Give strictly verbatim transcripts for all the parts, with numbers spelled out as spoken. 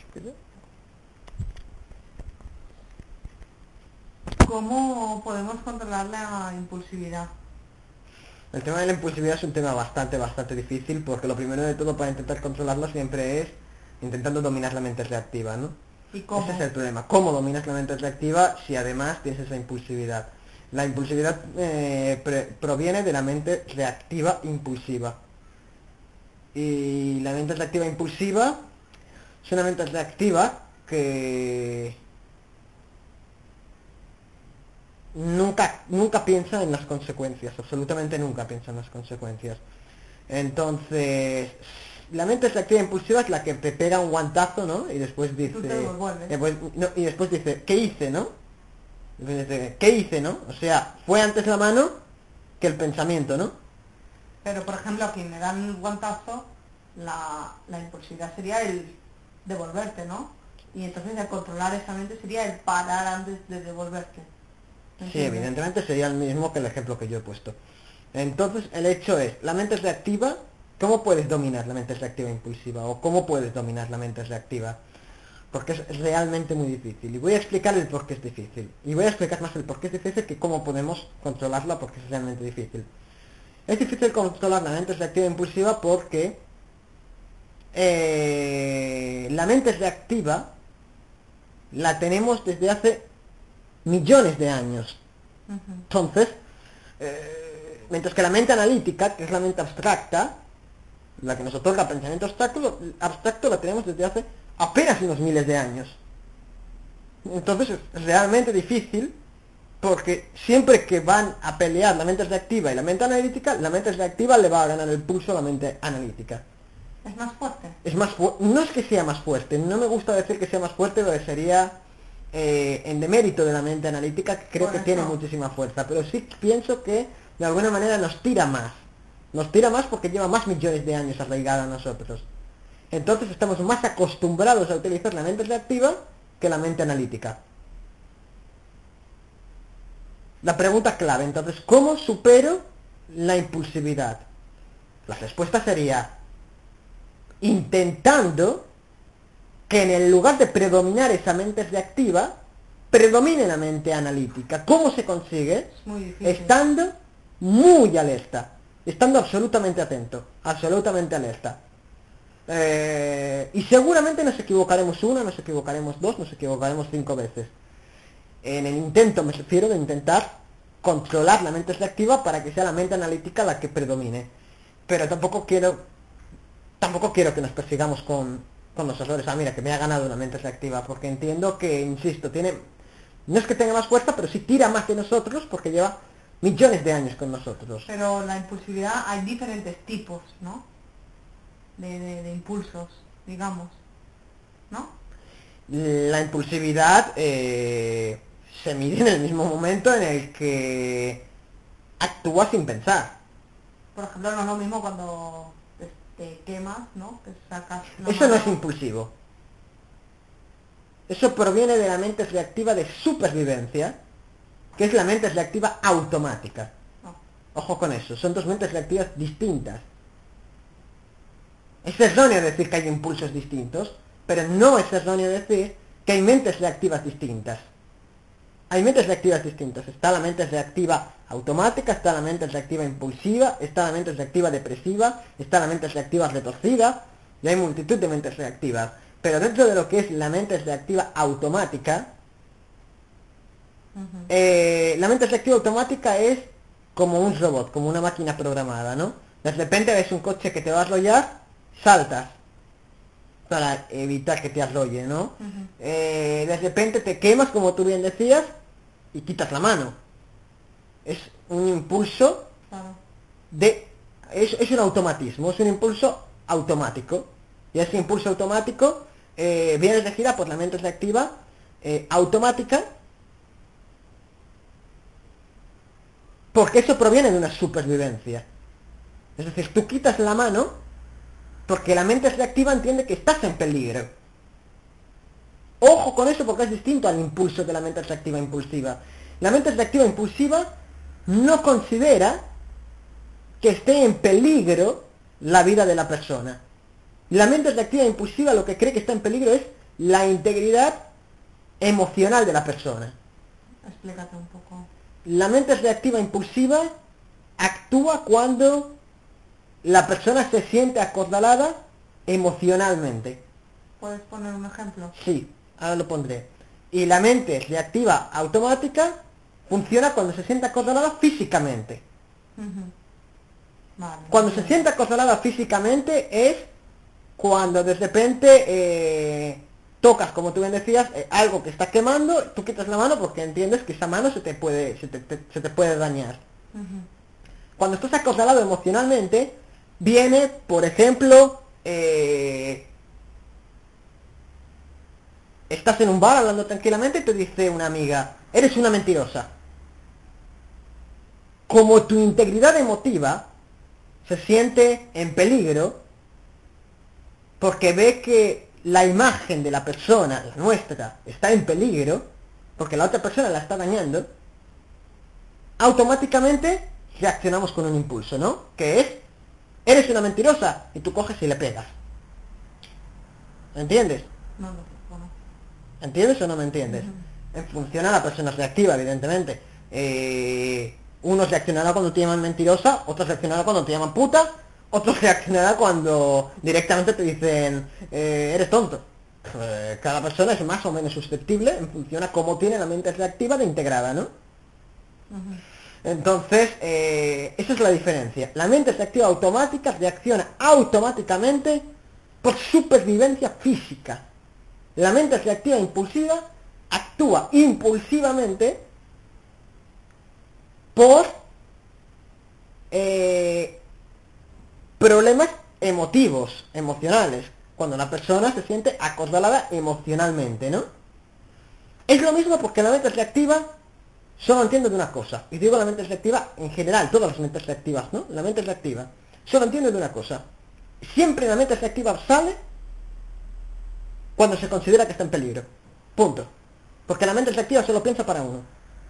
¿Cómo podemos controlar la impulsividad? El tema de la impulsividad es un tema bastante, bastante difícil, porque lo primero de todo para intentar controlarlo siempre es intentando dominar la mente reactiva, ¿no? ¿Y cómo? Ese es el problema. ¿Cómo dominas la mente reactiva si además tienes esa impulsividad? La impulsividad eh, pre- proviene de la mente reactiva impulsiva. Y la mente reactiva impulsiva es una mente reactiva que nunca, nunca piensa en las consecuencias, absolutamente nunca piensa en las consecuencias. Entonces, la mente reactiva impulsiva es la que te pega un guantazo, ¿no? Y después dice... Tú te lo devuelves. después, no, y después dice, ¿qué hice, no? Y después dice, ¿qué hice, no? O sea, fue antes la mano que el pensamiento, ¿no? Pero, por ejemplo, a quien le dan el guantazo, la, la impulsividad sería el devolverte, ¿no? Y entonces el controlar esa mente sería el parar antes de devolverte. Sí, ¿Entiendes? evidentemente sería el mismo que el ejemplo que yo he puesto. Entonces, el hecho es, la mente reactiva, ¿cómo puedes dominar la mente reactiva impulsiva? ¿O cómo puedes dominar la mente reactiva? Porque es realmente muy difícil. Y voy a explicar el por qué es difícil. Y voy a explicar más el por qué es difícil que cómo podemos controlarla porque es realmente difícil. Es difícil controlar la mente reactiva impulsiva porque eh, la mente reactiva la tenemos desde hace millones de años. Ujú. Entonces, eh, mientras que la mente analítica, que es la mente abstracta, la que nos otorga pensamiento abstracto, abstracto la tenemos desde hace apenas unos miles de años. Entonces es realmente difícil porque siempre que van a pelear la mente reactiva y la mente analítica, la mente reactiva le va a ganar el pulso a la mente analítica. ¿Es más fuerte? Es más fu- no es que sea más fuerte, no me gusta decir que sea más fuerte porque sería eh, en demérito de la mente analítica, que creo Por que eso. tiene muchísima fuerza, pero sí pienso que de alguna manera nos tira más. Nos tira más porque lleva más millones de años arraigada a nosotros. Entonces estamos más acostumbrados a utilizar la mente reactiva que la mente analítica. La pregunta clave, entonces, ¿cómo supero la impulsividad? La respuesta sería intentando que en el lugar de predominar esa mente reactiva, predomine la mente analítica. ¿Cómo se consigue? Es muy difícil. Estando muy alerta, estando absolutamente atento, absolutamente alerta. Eh, y seguramente nos equivocaremos una, nos equivocaremos dos, nos equivocaremos cinco veces. En el intento me refiero de intentar controlar la mente reactiva para que sea la mente analítica la que predomine. Pero tampoco quiero tampoco quiero que nos persigamos con, con los errores. Ah, mira, que me ha ganado una mente reactiva, porque entiendo que, insisto, tiene... No es que tenga más fuerza, pero sí tira más que nosotros porque lleva millones de años con nosotros. Pero la impulsividad hay diferentes tipos, ¿no? De, de, de impulsos, digamos, ¿no? La impulsividad eh, se mide en el mismo momento en el que actúa sin pensar. Por ejemplo, no es lo mismo cuando te, te quemas, ¿no? Que sacas la Eso no es mano. impulsivo. Eso proviene de la mente reactiva de supervivencia, que es la mente reactiva automática. No. Ojo con eso, son dos mentes reactivas distintas. Es erróneo decir que hay impulsos distintos, pero no es erróneo decir que hay mentes reactivas distintas. Hay mentes reactivas distintas. Está la mente reactiva automática, está la mente reactiva impulsiva, está la mente reactiva depresiva, está la mente reactiva retorcida, y hay multitud de mentes reactivas. Pero dentro de lo que es la mente reactiva automática, Ujú. eh, la mente reactiva automática es como un robot, como una máquina programada, ¿no? De repente ves un coche que te va a arrollar, saltas para evitar que te arrolle, ¿no? Ujú. Eh, de repente te quemas, como tú bien decías, y quitas la mano. Es un impulso Claro. de... Es, es un automatismo, es un impulso automático. Y ese impulso automático eh, viene regida por la mente reactiva eh, automática, porque eso proviene de una supervivencia. Es decir, tú quitas la mano porque la mente reactiva entiende que estás en peligro. Ojo con eso porque es distinto al impulso de la mente reactiva impulsiva. La mente reactiva impulsiva no considera que esté en peligro la vida de la persona. La mente reactiva impulsiva lo que cree que está en peligro es la integridad emocional de la persona. Explícate un poco. La mente reactiva impulsiva actúa cuando la persona se siente acorralada emocionalmente. ¿Puedes poner un ejemplo? Sí, ahora lo pondré. Y la mente reactiva automática funciona cuando se siente acorralada físicamente. Ujú. Vale. Cuando se entiendo. siente acorralada físicamente es cuando de repente eh, tocas, como tú bien decías, eh, algo que está quemando, tú quitas la mano porque entiendes que esa mano se te puede, se te, te- se te puede dañar. Ujú. Cuando estás acorralado emocionalmente, viene, por ejemplo, eh, estás en un bar hablando tranquilamente y te dice una amiga, eres una mentirosa. Como tu integridad emotiva se siente en peligro, porque ve que la imagen de la persona, la nuestra, está en peligro, porque la otra persona la está dañando, automáticamente reaccionamos con un impulso, ¿no? Que es, eres una mentirosa, y tú coges y le pegas. ¿Entiendes? No lo bueno. ¿Entiendes o no me entiendes? En función a la persona reactiva, evidentemente. Eh, uno reaccionará cuando te llaman mentirosa, otro reaccionará cuando te llaman puta, otro reaccionará cuando directamente te dicen, eh, eres tonto. Eh, cada persona es más o menos susceptible en función a cómo tiene la mente reactiva de integrada, ¿no? Ujú. Entonces, eh, esa es la diferencia. La mente reactiva automática reacciona automáticamente por supervivencia física. La mente reactiva impulsiva actúa impulsivamente por eh, problemas emotivos, emocionales, cuando la persona se siente acorralada emocionalmente, ¿no? Es lo mismo porque la mente reactiva solo entiende de una cosa, y digo la mente reactiva en general, todas las mentes reactivas, ¿no? La mente reactiva solo entiende de una cosa. Siempre la mente reactiva sale cuando se considera que está en peligro. Punto. Porque la mente reactiva solo piensa para uno.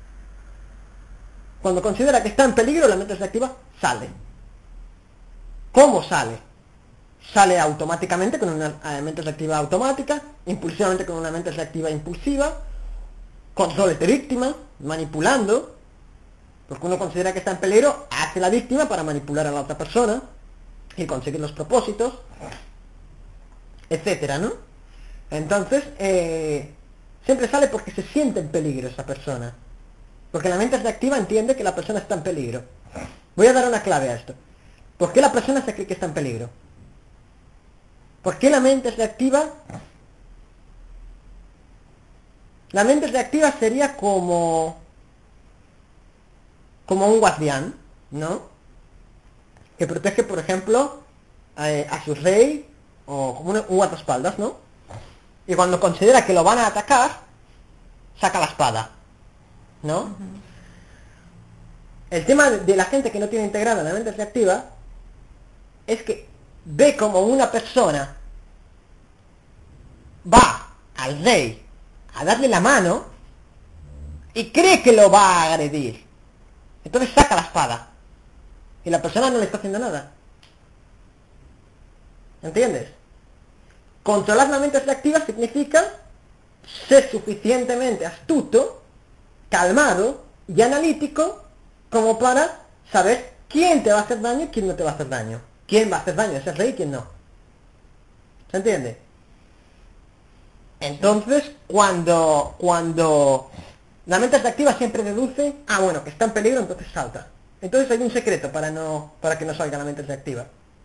Cuando considera que está en peligro, la mente reactiva sale. ¿Cómo sale? Sale automáticamente con una eh, mente reactiva automática, impulsivamente con una mente reactiva impulsiva, con roles de víctima, manipulando, porque uno considera que está en peligro, hace la víctima para manipular a la otra persona y conseguir los propósitos, etcétera, ¿no? Entonces, eh, siempre sale porque se siente en peligro esa persona. Porque la mente reactiva entiende que la persona está en peligro. Voy a dar una clave a esto. ¿Por qué la persona se cree que está en peligro? ¿Por qué la mente reactiva? La mente reactiva sería como... como un guardián, ¿no? Que protege, por ejemplo, a, a su rey, o como un, un guardaespaldas, ¿no? Y cuando considera que lo van a atacar, saca la espada, ¿no? Ujú. El tema de la gente que no tiene integrada la mente reactiva es que ve como una persona va al rey a darle la mano y cree que lo va a agredir. Entonces saca la espada y la persona no le está haciendo nada. ¿Entiendes? Controlar la mente reactiva significa ser suficientemente astuto, calmado y analítico como para saber quién te va a hacer daño y quién no te va a hacer daño. Quién va a hacer daño, ese rey y quién no. ¿Se entiende? Entonces, cuando, cuando la mente reactiva siempre deduce, ah, bueno, que está en peligro, entonces salta. Entonces hay un secreto para no, para que no salga la mente reactiva.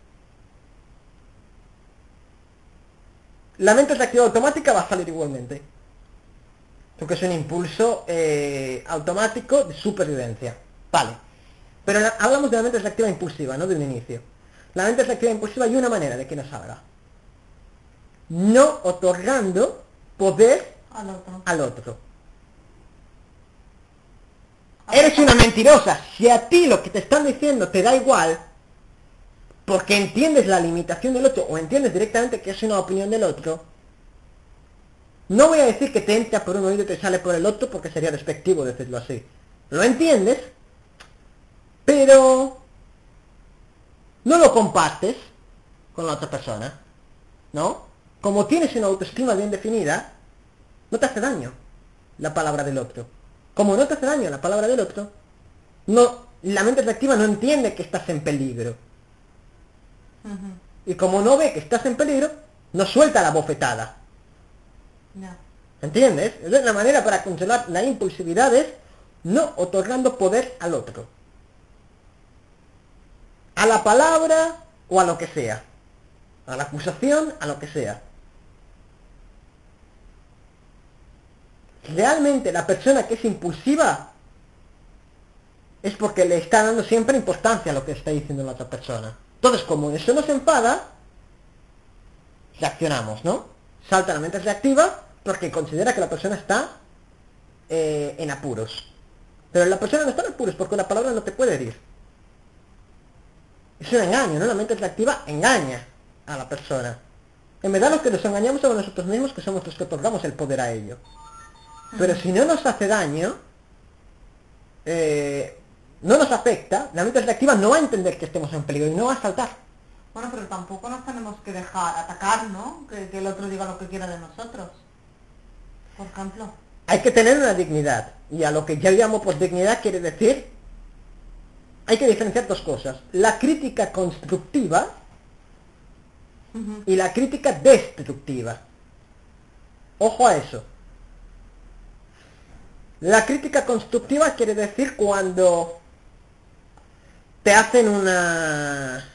La mente reactiva automática va a salir igualmente. Porque es un impulso eh, automático de supervivencia. Vale. Pero la, hablamos de la mente reactiva impulsiva, no de un inicio. La mente reactiva impulsiva hay una manera de que no salga. No otorgando poder Al otro. al otro. Eres una mentirosa. Si a ti lo que te están diciendo te da igual, porque entiendes la limitación del otro, o entiendes directamente que es una opinión del otro, no voy a decir que te entra por un oído y te sale por el otro, porque sería despectivo decirlo así. Lo entiendes, pero no lo compartes con la otra persona, ¿no? como tienes una autoestima bien definida, no te hace daño la palabra del otro. Como no te hace daño la palabra del otro, no, la mente reactiva no entiende que estás en peligro. Ujú. Y como no ve que estás en peligro, no suelta la bofetada. Ya. ¿Entiendes? Entonces la manera para controlar la impulsividad es no otorgando poder al otro. A la palabra o a lo que sea. A la acusación, a lo que sea. Realmente la persona que es impulsiva es porque le está dando siempre importancia a lo que está diciendo la otra persona. Entonces, como eso nos enfada, reaccionamos, ¿no? Salta la mente reactiva porque considera que la persona está eh, en apuros. Pero la persona no está en apuros porque una palabra no te puede herir. Es un engaño, ¿no? La mente reactiva engaña a la persona. En verdad los que nos engañamos somos nosotros mismos, que somos los que otorgamos el poder a ello. Pero si no nos hace daño, eh, no nos afecta, la mente reactiva no va a entender que estemos en peligro y no va a saltar. Bueno, pero tampoco nos tenemos que dejar atacar, ¿no? Que, que el otro diga lo que quiera de nosotros. Por ejemplo. Hay que tener una dignidad. Y a lo que yo llamo por dignidad quiere decir, hay que diferenciar dos cosas. La crítica constructiva Ujú. y la crítica destructiva. Ojo a eso. La crítica constructiva quiere decir cuando te hacen una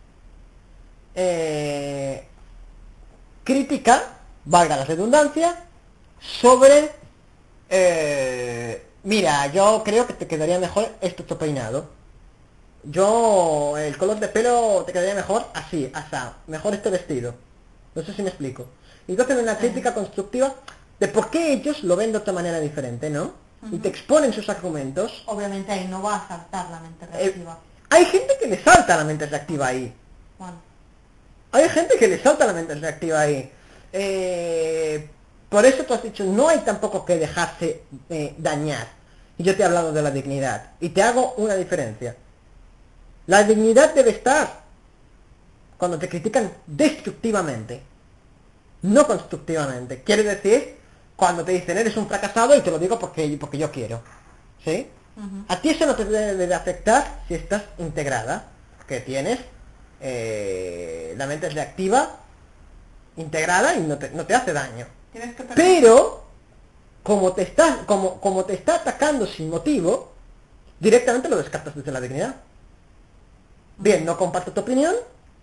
eh, crítica, valga la redundancia, sobre eh, mira, yo creo que te quedaría mejor esto tu peinado. Yo, el color de pelo te quedaría mejor así, asá, mejor este vestido. No sé si me explico. Y entonces una crítica constructiva de por qué ellos lo ven de otra manera diferente, ¿no? Y te exponen sus argumentos. Obviamente ahí no va a saltar la mente Eh, reactiva. hay gente que le salta la mente reactiva ahí. Bueno. Hay gente que le salta la mente reactiva ahí. Eh, por eso tú has dicho, no hay tampoco que dejarse eh, dañar. Y yo te he hablado de la dignidad. Y te hago una diferencia. La dignidad debe estar cuando te critican destructivamente, no constructivamente. Quiere decir, cuando te dicen eres un fracasado y te lo digo porque, porque yo quiero. ¿Sí? Ujú. A ti eso no te debe de afectar si estás integrada, que tienes eh, la mente reactiva integrada y no te, no te hace daño. Tienes que tener... Pero, como te, está, como, como te está atacando sin motivo, directamente lo descartas desde la dignidad. Bien, no comparto tu opinión,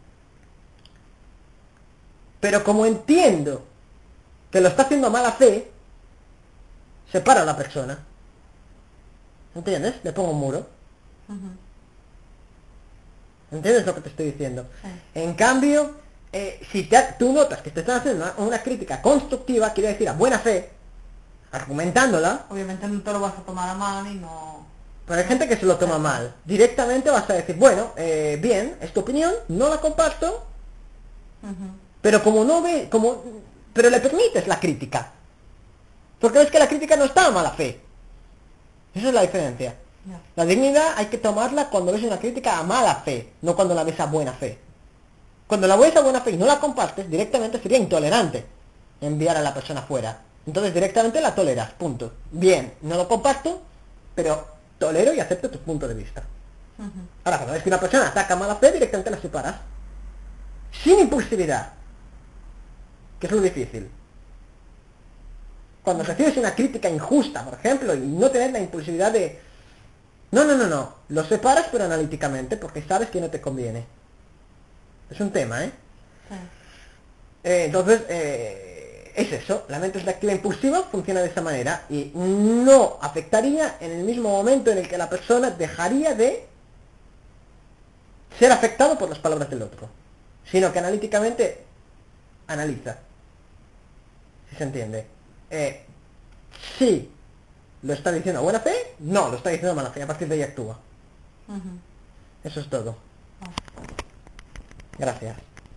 pero como entiendo que lo está haciendo a mala fe, separo a la persona. ¿Entiendes? Le pongo un muro. Ujú. ¿Entiendes lo que te estoy diciendo? Sí. En cambio, eh, si te, tú notas que te están haciendo una, una crítica constructiva, quiere decir a buena fe, argumentándola, Obviamente no te lo vas a tomar a mal y no... pero hay gente que se lo toma mal. Directamente vas a decir, bueno, eh, bien, es tu opinión, no la comparto, Ujú. pero como no ve, como, pero le permites la crítica. Porque ves que la crítica no está a mala fe. Esa es la diferencia. Ya. La dignidad hay que tomarla cuando ves una crítica a mala fe, no cuando la ves a buena fe. Cuando la ves a buena fe y no la compartes, directamente sería intolerante enviar a la persona fuera. Entonces directamente la toleras, punto. Bien, no lo comparto, pero tolero y acepto tu punto de vista. Ujú. Ahora, cuando ves que una persona ataca a mala fe, directamente la separas. Sin impulsividad. Que es lo difícil. Cuando recibes una crítica injusta, por ejemplo, y no tener la impulsividad de... No, no, no, no. Lo separas pero analíticamente porque sabes que no te conviene. Es un tema, ¿eh? Sí. Eh, entonces, eh, es eso. La mente reactiva impulsiva funciona de esa manera y no afectaría en el mismo momento en el que la persona dejaría de ser afectado por las palabras del otro, sino que analíticamente analiza. ¿Si se entiende? Eh, sí, lo está diciendo a buena fe, no, lo está diciendo a mala fe, a partir de ahí actúa. Ujú. Eso es todo. Ah. Gracias.